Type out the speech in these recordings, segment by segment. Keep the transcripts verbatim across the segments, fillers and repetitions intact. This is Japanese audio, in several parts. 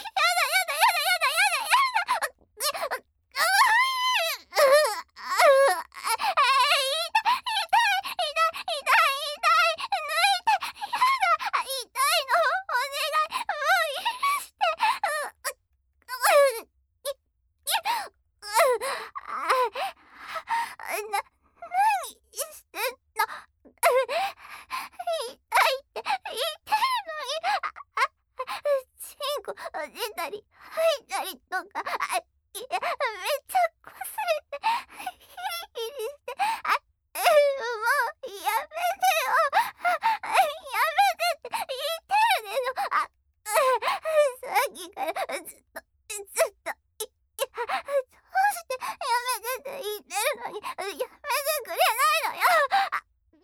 出たり吐いたりとか、あ、いや、めっちゃこすれてヒリヒリして、あ、えもうやめてよ、あ、やめてって言ってるでしょ。あ、さっきからずっとずっといいや、どうしてやめてって言ってるのにやめてくれないのよ。あ、ね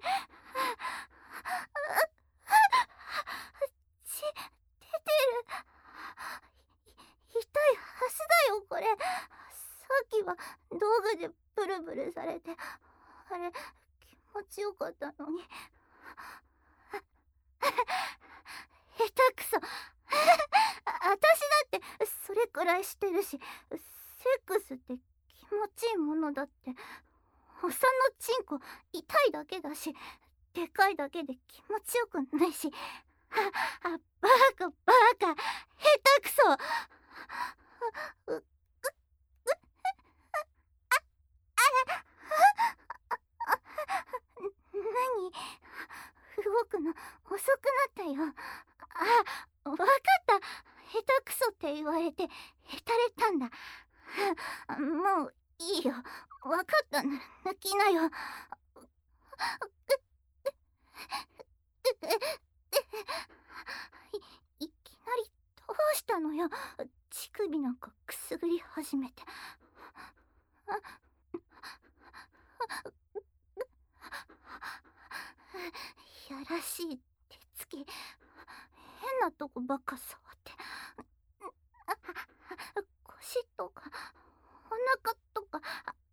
え、血出てる。痛いはずだよこれ。さっきは道具でブルブルされてあれ気持ちよかったのに。下手くそ。あたしだってそれくらいしてるし、セックスって気持ちいいものだって。おっさんのチンコ痛いだけだし、でかいだけで気持ちよくないし、あ、あ、バカバカ、下手くそ。う、う、う、何？動くの遅くなったよ。あ、わかった。下手くそって言われてへたれたんだ。もういいよ。わかったなら抜きなよ。 始めて、あやらしい手つき、変なとこばっか触って、腰とかお腹とか、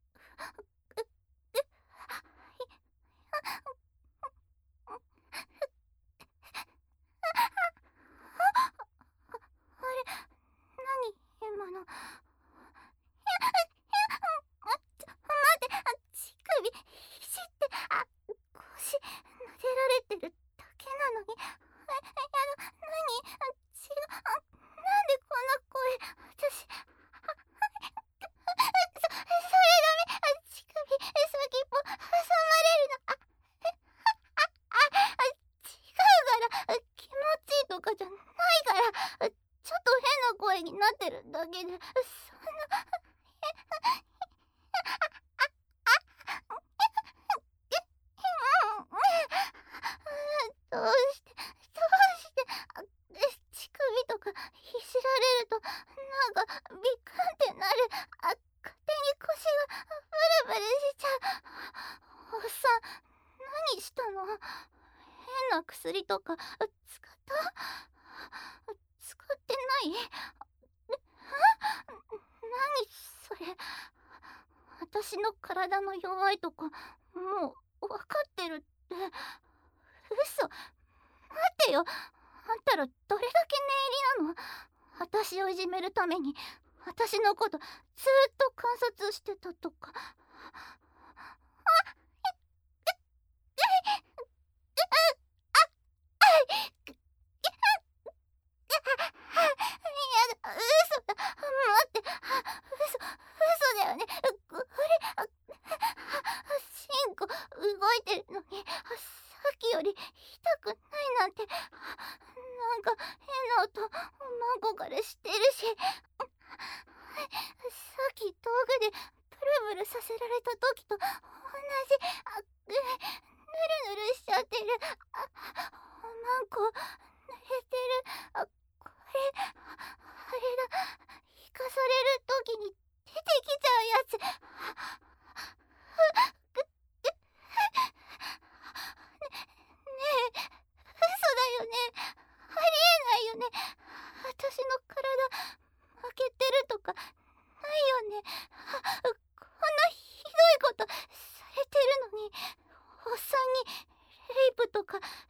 あれ、何今の。ちょ、待って、乳首ひしって、あ、腰撫でられてるだけなのに、え、やだ、何、違う、なんでこんな声、私、そ、それダメ、乳首、先っぽ、挟まれるの、あ、あ、違うから、気持ちいいとかじゃないから、ちょっと変な声になってるだけで、そんな、どうして、どうして、あ、乳首とかひしられると、なんか、ビクンってなる、あ、勝手に腰がブルブルしちゃう。おっさん、何したの？変な薬とか使った？使ってない？何それ。私の体の弱いとこ、もう分かってるって。嘘。待ってよ。あんたらどれだけ念入りなの？私をいじめるために私のことずーっと観察してたとか。やだ、嘘だ。待って、嘘、嘘だよね。これ、あ、シンコ動いてるのに、さっきより痛くないなんて、なんか変な音、マコからしてるし、さっき道具でブルブルさせられた時と同じ、あ、ぬるぬるしちゃってる。あ、マンコ、濡れてる。あ、これ、あれだ、引かされる時に出てきちゃうやつ。ね、ねえ、嘘だよね。ありえないよね。私の体、負けてるとか、ないよね。こんなひどいことされてるのに、おっさんにレイプとか